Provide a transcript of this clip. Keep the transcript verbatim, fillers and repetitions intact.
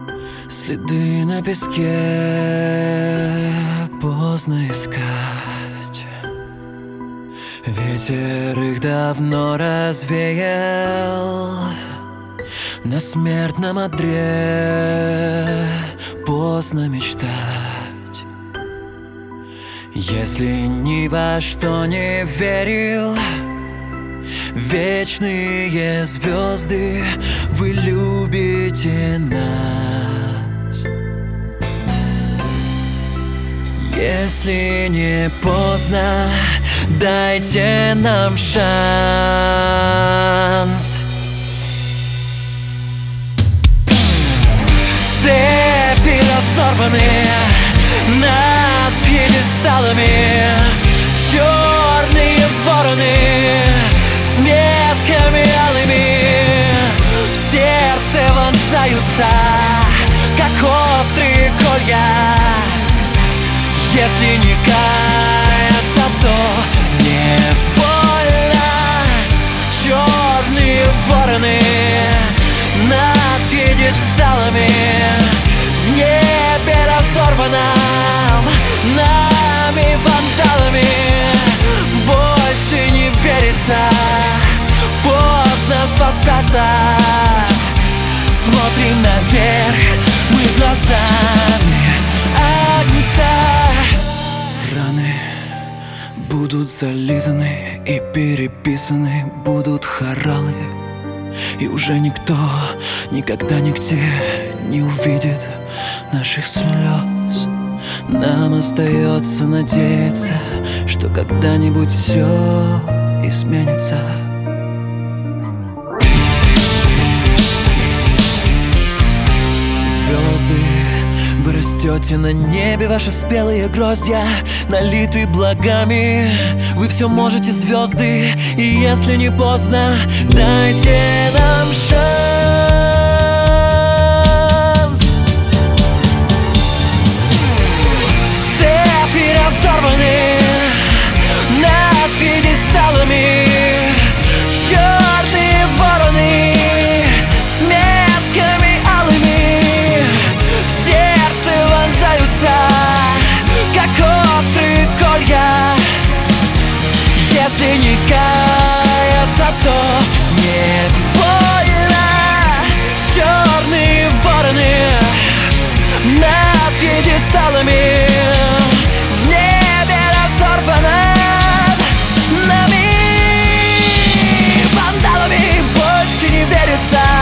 Следы на песке поздно искать. Ветер их давно развеял. На смертном одре поздно мечтать. Если ни во что не верил, вечные звезды, вы любите нас. Если не поздно, дайте нам шанс. Цепи разорваны над пьедесталами, черные вороны с метками алыми в сердце вонзаются, как острые колья. Если не каяться, то не больно. Черные вороны над пьедесталами, в небе разорванном нами вандалами. Больше не верится, поздно спасаться. Смотрим наверх мы глазами агнца. Раны будут зализаны и переписаны, будут хоралы. И уже никто никогда нигде не увидит наших слез. Нам остается надеяться, что когда-нибудь все изменится. Звезды, вы растете на небе, ваши спелые гроздья налиты благами. Вы все можете, звезды, и если не поздно, дайте нам шанс. Цепи разорваны над пьедесталами, черные вороны с метками алыми в сердце вонзаются, как острые колья. Если не каяться, то не больно. Черные вороны над пьедесталами, в небе разорванном нами вандалами. Больше не верится,